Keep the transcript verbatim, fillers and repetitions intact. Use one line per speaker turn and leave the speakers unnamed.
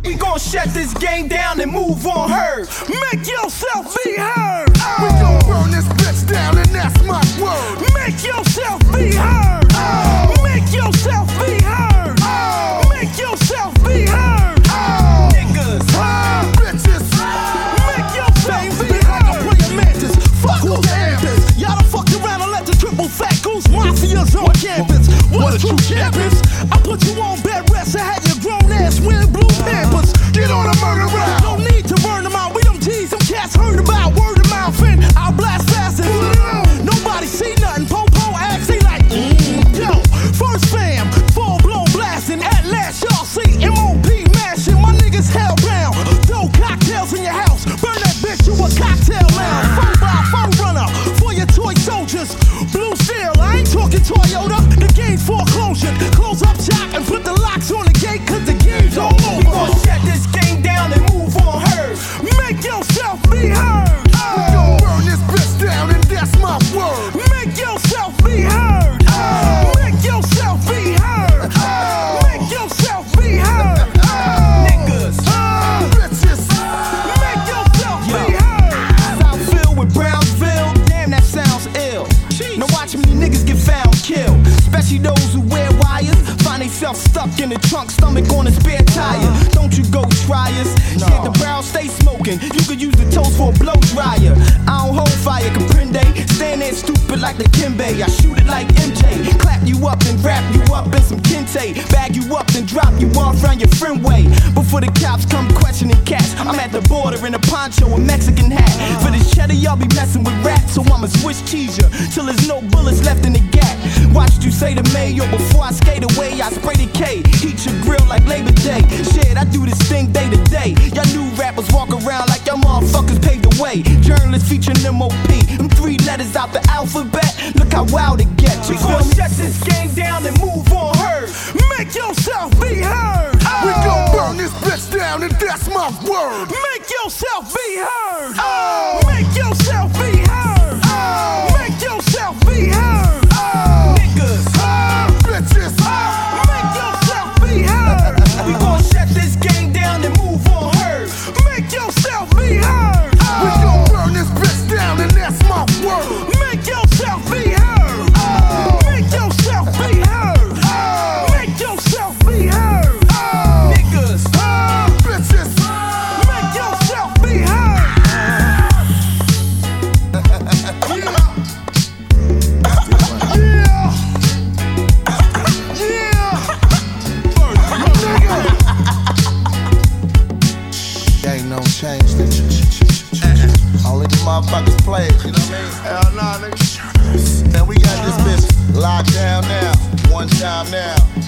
We gon' shut this game down and move on her. Make yourself be heard.
Oh. We gon' burn this bitch down and that's my word.
Make yourself be heard.
Oh.
Make yourself be heard.
Oh.
Make yourself be heard.
Oh.
Niggas,
oh. Bitches,
make yourself be heard. I play a mantis, fuck who's campus. Y'all done fucked around and let the triple fat goose mafias on campus. What a true champions. I put you on bed rest and had your grown ass wearing blue pampers.
Get on a murder round.
No need to burn them out. We them G's, them cats heard about word of mouth and I'll blast fast and nobody see nothing. Po-po acts, they like, mm. Yo, first fam, full blown blasting. At last, y'all see M O P mashing. My niggas hell round. Throw cocktails in your house. Burn that bitch to a cocktail lounge. Four by four runner for your toy soldiers. Blue steel, I ain't talking Toyota. The game foreclosure. Close up shop and put the locks on the gate cause the game's all over. We gon' shut this game down and move on her. Make yourself be heard.
We gon' burn this bitch down and that's my word.
Make yourself be heard.
Oh.
Make yourself be heard.
Oh.
Make yourself be heard.
Oh.
Niggas,
oh. Bitches,
make yourself Yo. be heard. Southfield with Brownsville, damn that sounds ill. Jeez. Now watch me niggas get found killed, especially those who wear wires. Find themselves stuck in the trunk, stomach on a spare tire. Don't you go try us. No. Shit, the barrel stay smoking. You could use the toast for a blow dryer. I don't hold fire, comprende. Stand there stupid like the Kimbe. I shoot it like M J. Clap you up and wrap you up in some kente. Bag you up and drop you off around your friend way. Before the cops come questioning cats, I'm at the border in a poncho and Mexican hat. For this cheddar, y'all be messing with rats, so I'ma Swiss cheese ya till there's no bullets left in the gap. Watched you say the mayo before I skate away. I spray the K, heat your grill like Labor Day. Shit, I do this thing day to day. Y'all new rappers walk around like y'all motherfuckers paved the way. Journalists featuring M O P, them three letters out the alphabet. Look how wild it gets. We gon' shut this game down and move on her. Make yourself be heard. Oh.
We gon' burn this bitch down and that's my word.
Make yourself be heard.
Oh.
Make yourself be heard.
Oh.
Make yourself be heard.
Oh.
Niggas,
oh. Bitches, oh.
make yourself be heard. We gon' shut this game down and move on her. Make yourself be heard. Oh.
We gon' burn this bitch down and that's my word.
Make yourself be heard.
Oh.
Make yourself be heard.
Oh.
Make yourself be heard.
Oh.
Niggas,
oh. Bitches,
make yourself be heard.
Ain't no change, nigga. All of the motherfuckers play it, you know what I mean? Hell nah, nigga. Man, we got this bitch locked down now. One time now.